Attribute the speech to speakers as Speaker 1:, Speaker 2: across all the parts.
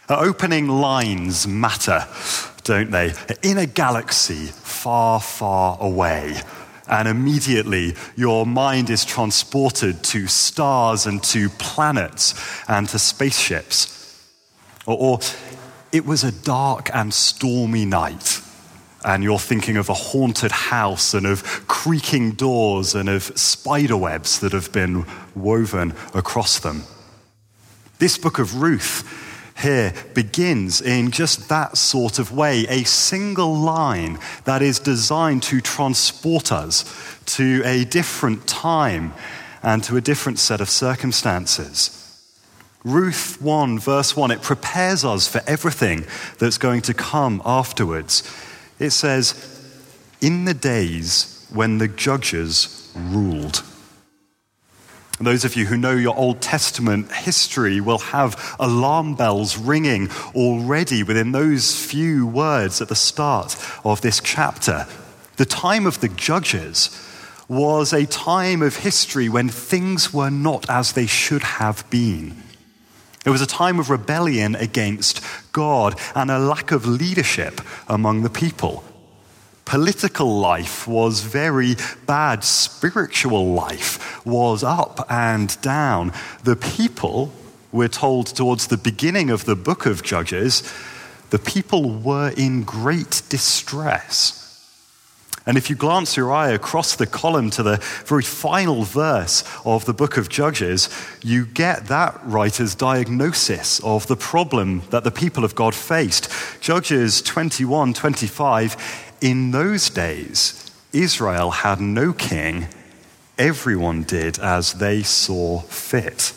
Speaker 1: Opening lines matter, don't they? In a galaxy far, far away. And immediately your mind is transported to stars and to planets and to spaceships. Or it was a dark and stormy night, and you're thinking of a haunted house and of creaking doors and of spider webs that have been woven across them. This book of Ruth here begins in just that sort of way, a single line that is designed to transport us to a different time and to a different set of circumstances. Ruth 1, verse 1, it prepares us for everything that's going to come afterwards. It says, in the days when the judges ruled. Those of you who know your Old Testament history will have alarm bells ringing already within those few words at the start of this chapter. The time of the judges was a time of history when things were not as they should have been. It was a time of rebellion against God and a lack of leadership among the people. Political life was very bad. Spiritual life was up and down. The people, we're told towards the beginning of the book of Judges, the people were in great distress. And if you glance your eye across the column to the very final verse of the book of Judges, you get that writer's diagnosis of the problem that the people of God faced. Judges 21:25. In those days, Israel had no king. Everyone did as they saw fit.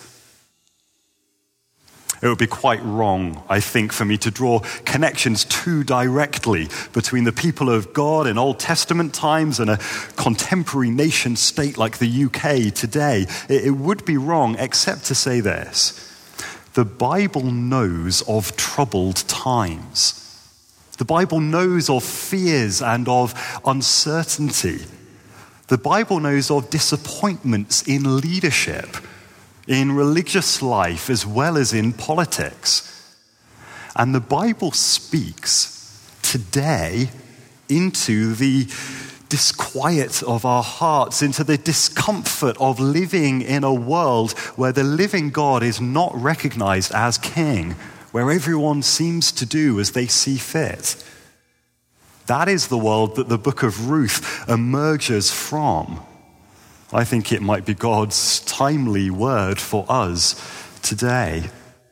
Speaker 1: It would be quite wrong, I think, for me to draw connections too directly between the people of God in Old Testament times and a contemporary nation state like the UK today. It would be wrong, except to say this. The Bible knows of troubled times. The Bible knows of fears and of uncertainty. The Bible knows of disappointments in leadership, in religious life, as well as in politics. And the Bible speaks today into the disquiet of our hearts, into the discomfort of living in a world where the living God is not recognized as king, where everyone seems to do as they see fit. That is the world that the book of Ruth emerges from. I think it might be God's timely word for us today.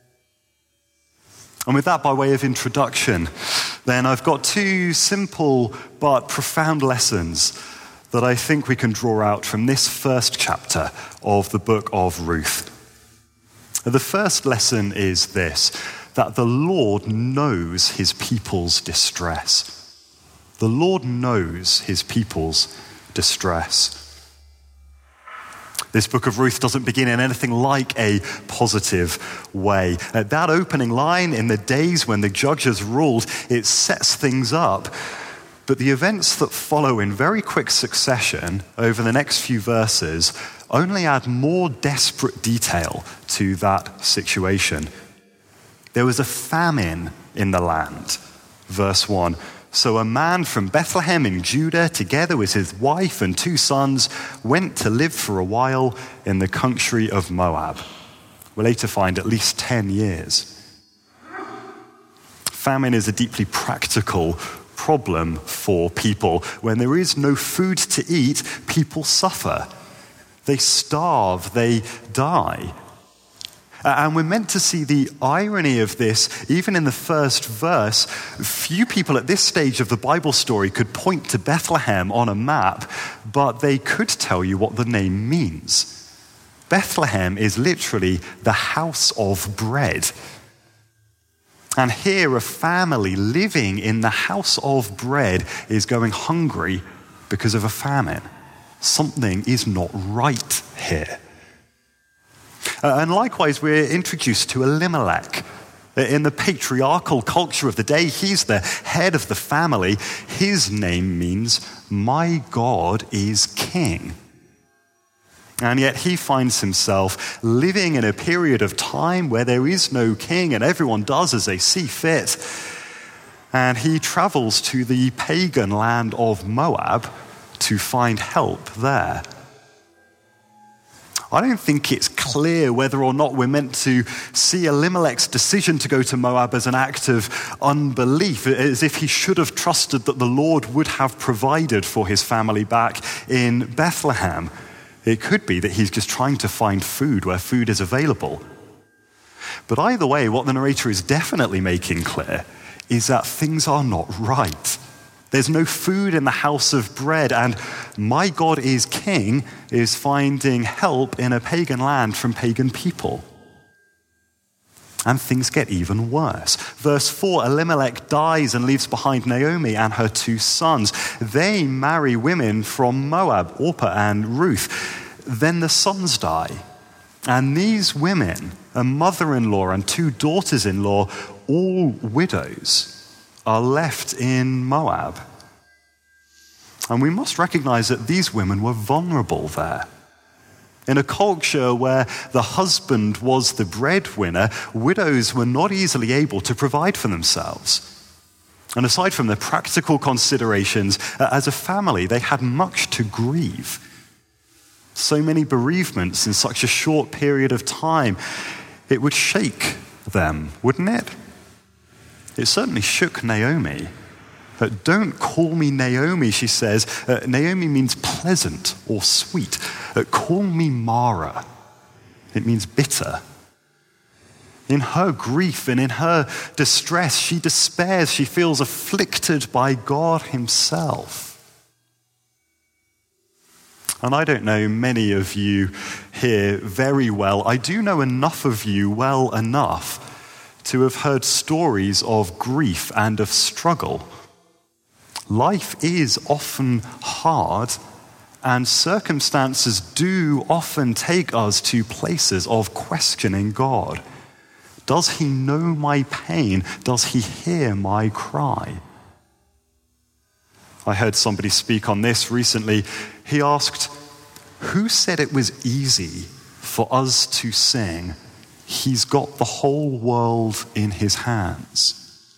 Speaker 1: And with that by way of introduction, then I've got two simple but profound lessons that I think we can draw out from this first chapter of the book of Ruth. The first lesson is this, that the Lord knows his people's distress. The Lord knows his people's distress. This book of Ruth doesn't begin in anything like a positive way. That opening line, in the days when the judges ruled, it sets things up. But the events that follow in very quick succession over the next few verses only add more desperate detail to that situation. There was a famine in the land, verse 1. So a man from Bethlehem in Judah, together with his wife and 2 sons, went to live for a while in the country of Moab. We'll later find at least 10 years. Famine is a deeply practical problem for people. When there is no food to eat, people suffer. They starve, they die. And we're meant to see the irony of this, even in the first verse. Few people at this stage of the Bible story could point to Bethlehem on a map, but they could tell you what the name means. Bethlehem is literally the house of bread. And here a family living in the house of bread is going hungry because of a famine. Something is not right here. And likewise, we're introduced to Elimelech. In the patriarchal culture of the day, he's the head of the family. His name means, my God is king. And yet he finds himself living in a period of time where there is no king and everyone does as they see fit. And he travels to the pagan land of Moab to find help there. I don't think it's clear whether or not we're meant to see Elimelech's decision to go to Moab as an act of unbelief, as if he should have trusted that the Lord would have provided for his family back in Bethlehem. It could be that he's just trying to find food where food is available. But either way, what the narrator is definitely making clear is that things are not right. There's no food in the house of bread, and my God is king is finding help in a pagan land from pagan people. And things get even worse. Verse 4, Elimelech dies and leaves behind Naomi and her 2 sons. They marry women from Moab, Orpah and Ruth. Then the sons die. And these women, a mother-in-law and 2 daughters-in-law, all widows, are left in Moab. And we must recognize that these women were vulnerable there. In a culture where the husband was the breadwinner, widows were not easily able to provide for themselves. And aside from the practical considerations, as a family, they had much to grieve. So many bereavements in such a short period of time, it would shake them, wouldn't it? It certainly shook Naomi. Don't call me Naomi, she says. Naomi means pleasant or sweet. Call me Mara. It means bitter. In her grief and in her distress, she despairs. She feels afflicted by God himself. And I don't know many of you here very well. I do know enough of you well enough to have heard stories of grief and of struggle. Life is often hard, and circumstances do often take us to places of questioning God. Does he know my pain? Does he hear my cry? I heard somebody speak on this recently. He asked, who said it was easy for us to sing, "He's got the whole world in his hands"?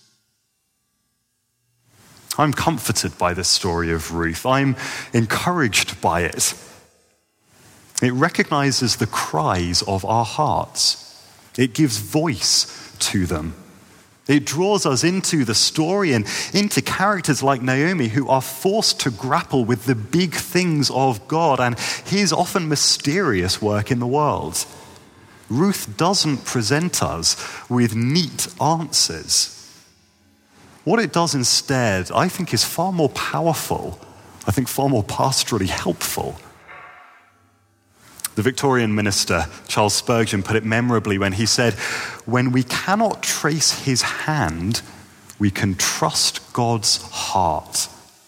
Speaker 1: I'm comforted by this story of Ruth. I'm encouraged by it. It recognizes the cries of our hearts. It gives voice to them. It draws us into the story and into characters like Naomi who are forced to grapple with the big things of God and his often mysterious work in the world. Ruth doesn't present us with neat answers. What it does instead, I think, is far more powerful, I think far more pastorally helpful. The Victorian minister, Charles Spurgeon, put it memorably when he said, "When we cannot trace his hand, we can trust God's heart."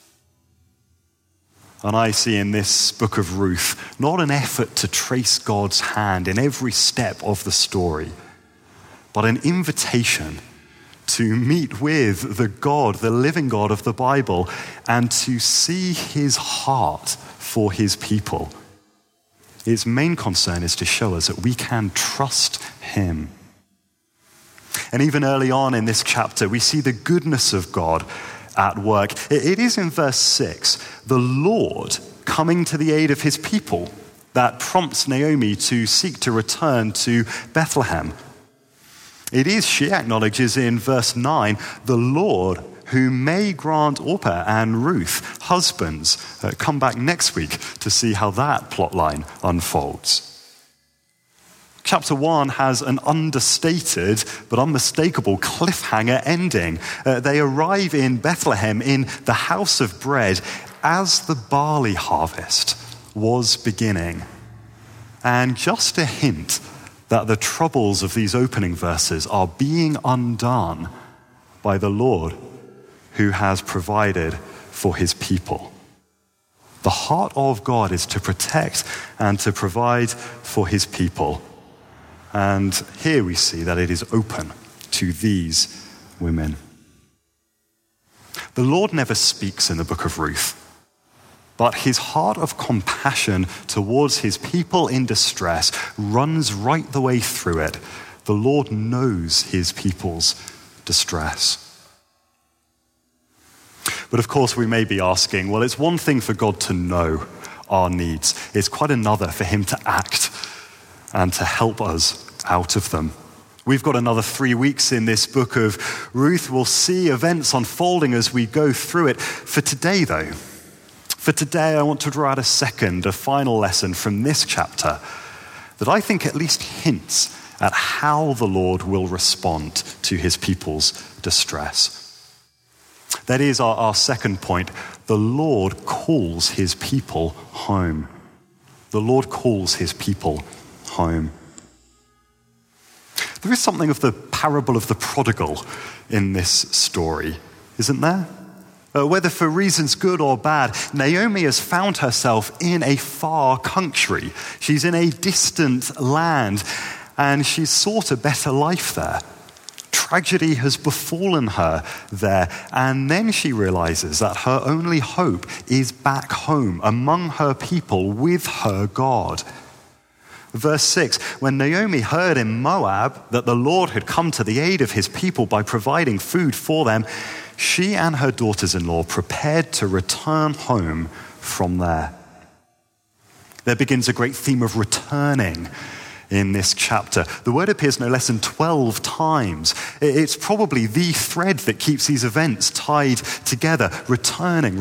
Speaker 1: And I see in this book of Ruth not an effort to trace God's hand in every step of the story, but an invitation to meet with the God, the living God of the Bible, and to see his heart for his people. Its main concern is to show us that we can trust him. And even early on in this chapter, we see the goodness of God at work. It is in verse 6, the Lord coming to the aid of his people, that prompts Naomi to seek to return to Bethlehem. It is, she acknowledges in verse 9, the Lord who may grant Orpah and Ruth husbands. Come back next week to see how that plotline unfolds. Chapter 1 has an understated but unmistakable cliffhanger ending. They arrive in Bethlehem in the house of bread as the barley harvest was beginning. And just a hint that the troubles of these opening verses are being undone by the Lord who has provided for his people. The heart of God is to protect and to provide for his people. And here we see that it is open to these women. The Lord never speaks in the book of Ruth. But his heart of compassion towards his people in distress runs right the way through it. The Lord knows his people's distress. But of course, we may be asking, well, it's one thing for God to know our needs. It's quite another for him to act and to help us out of them. We've got another 3 weeks in this book of Ruth. We'll see events unfolding as we go through it. For today, though, I want to draw out a final lesson from this chapter that I think at least hints at how the Lord will respond to his people's distress. That is our second point. The Lord calls his people home. The Lord calls his people home. There is something of the parable of the prodigal in this story, isn't there? Whether for reasons good or bad, Naomi has found herself in a far country. She's in a distant land, and she's sought a better life there. Tragedy has befallen her there, and then she realizes that her only hope is back home among her people with her God. Verse 6, when Naomi heard in Moab that the Lord had come to the aid of his people by providing food for them, she and her daughters-in-law prepared to return home from there. There begins a great theme of returning in this chapter. The word appears no less than 12 times. It's probably the thread that keeps these events tied together. Returning.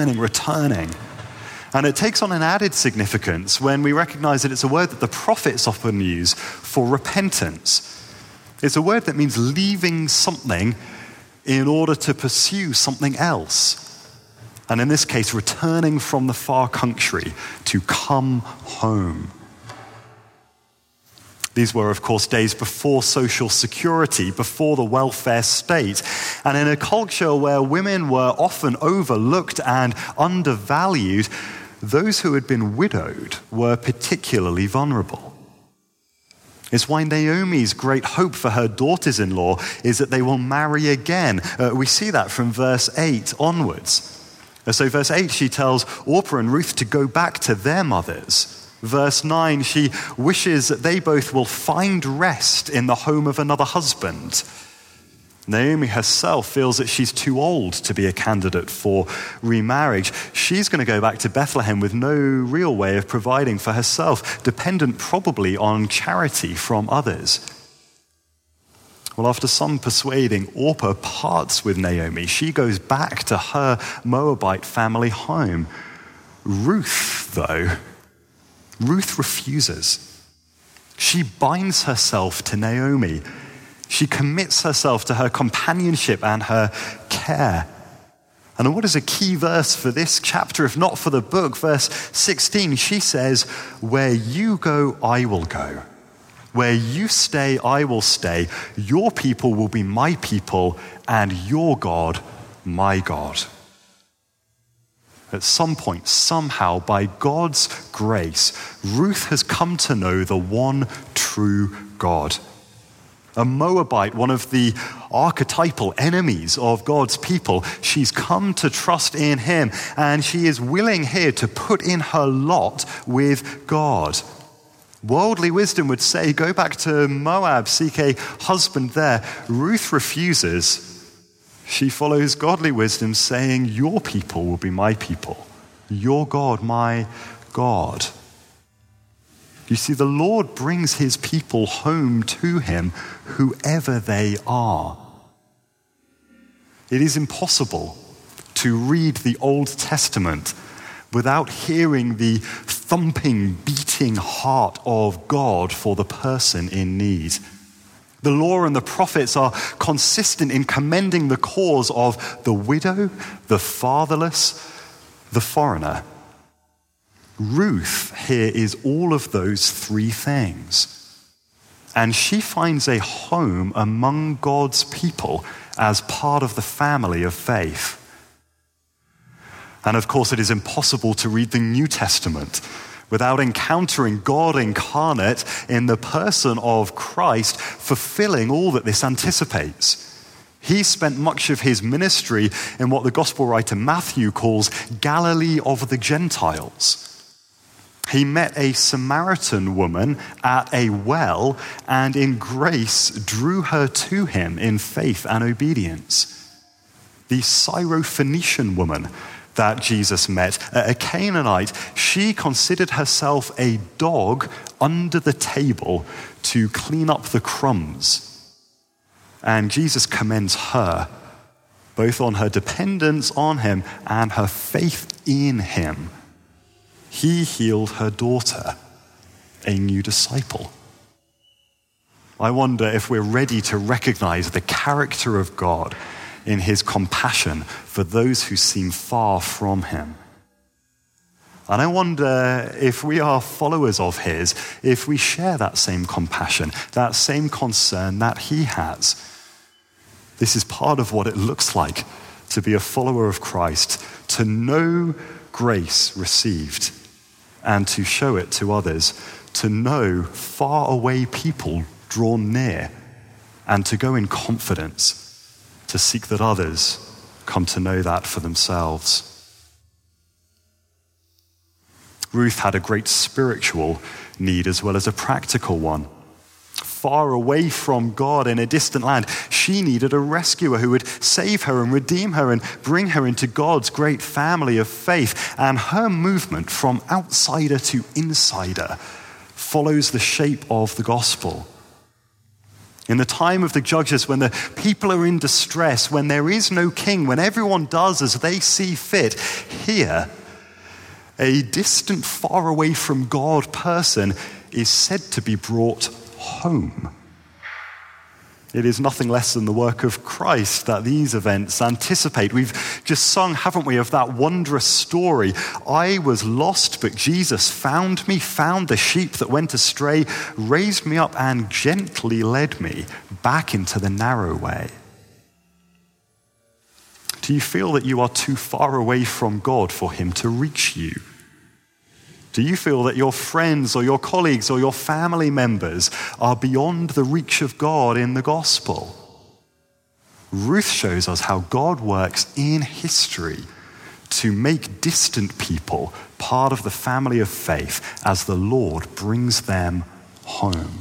Speaker 1: And it takes on an added significance when we recognize that it's a word that the prophets often use for repentance. It's a word that means leaving something in order to pursue something else. And in this case, returning from the far country to come home. These were, of course, days before social security, before the welfare state. And in a culture where women were often overlooked and undervalued, those who had been widowed were particularly vulnerable. It's why Naomi's great hope for her daughters-in-law is that they will marry again. We see that from verse 8 onwards. So verse 8, she tells Orpah and Ruth to go back to their mothers. Verse 9, she wishes that they both will find rest in the home of another husband. Naomi herself feels that she's too old to be a candidate for remarriage. She's going to go back to Bethlehem with no real way of providing for herself, dependent probably on charity from others. Well, after some persuading, Orpah parts with Naomi. She goes back to her Moabite family home. Ruth, though, Ruth refuses. She binds herself to Naomi. She commits herself to her companionship and her care. And what is a key verse for this chapter, if not for the book? Verse 16, she says, "Where you go, I will go. Where you stay, I will stay. Your people will be my people, and your God, my God." At some point, somehow, by God's grace, Ruth has come to know the one true God. A Moabite, one of the archetypal enemies of God's people, she's come to trust in him, and she is willing here to put in her lot with God. Worldly wisdom would say, go back to Moab, seek a husband there. Ruth refuses. She follows godly wisdom, saying, your people will be my people. Your God, my God. You see, the Lord brings his people home to him, whoever they are. It is impossible to read the Old Testament without hearing the thumping, beating heart of God for the person in need. The law and the prophets are consistent in commending the cause of the widow, the fatherless, the foreigner. Ruth here is all of those three things. And she finds a home among God's people as part of the family of faith. And of course, it is impossible to read the New Testament without encountering God incarnate in the person of Christ, fulfilling all that this anticipates. He spent much of his ministry in what the gospel writer Matthew calls Galilee of the Gentiles. He met a Samaritan woman at a well and in grace drew her to him in faith and obedience. The Syrophoenician woman that Jesus met, a Canaanite, she considered herself a dog under the table to clean up the crumbs. And Jesus commends her, both on her dependence on him and her faith in him. He healed her daughter, a new disciple. I wonder if we're ready to recognize the character of God in his compassion for those who seem far from him. And I wonder if we are followers of his, if we share that same compassion, that same concern that he has. This is part of what it looks like to be a follower of Christ, to know grace received and to show it to others, to know far away people drawn near, and to go in confidence to seek that others come to know that for themselves. Ruth had a great spiritual need as well as a practical one. Far away from God in a distant land, she needed a rescuer who would save her and redeem her and bring her into God's great family of faith. And her movement from outsider to insider follows the shape of the gospel. In the time of the judges, when the people are in distress, when there is no king, when everyone does as they see fit, here, a distant, far away from God person is said to be brought home. It is nothing less than the work of Christ that these events anticipate. We've just sung, haven't we, of that wondrous story. I was lost, but Jesus found me, found the sheep that went astray, raised me up and gently led me back into the narrow way. Do you feel that you are too far away from God for him to reach you? Do you feel that your friends or your colleagues or your family members are beyond the reach of God in the gospel? Ruth shows us how God works in history to make distant people part of the family of faith as the Lord brings them home.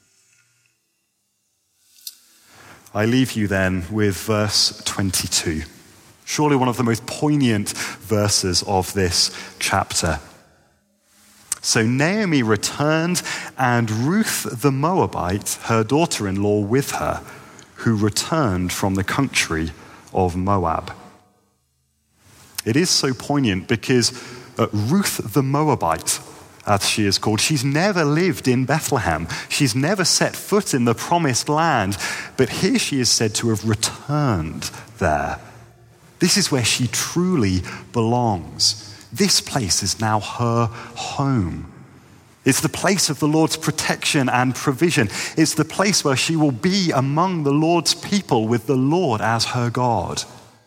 Speaker 1: I leave you then with verse 22, surely one of the most poignant verses of this chapter. So Naomi returned, and Ruth the Moabite, her daughter-in-law, with her, who returned from the country of Moab. It is so poignant because Ruth the Moabite, as she is called, she's never lived in Bethlehem. She's never set foot in the promised land, but here she is said to have returned there. This is where she truly belongs. This place is now her home. It's the place of the Lord's protection and provision. It's the place where she will be among the Lord's people with the Lord as her God.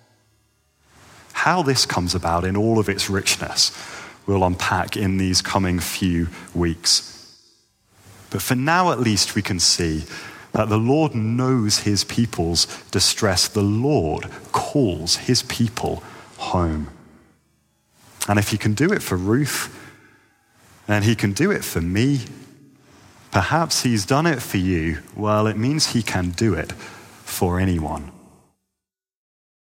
Speaker 1: How this comes about in all of its richness, we'll unpack in these coming few weeks. But for now, at least, we can see that the Lord knows his people's distress. The Lord calls his people home. And if he can do it for Ruth, and he can do it for me, perhaps he's done it for you. Well, it means he can do it for anyone.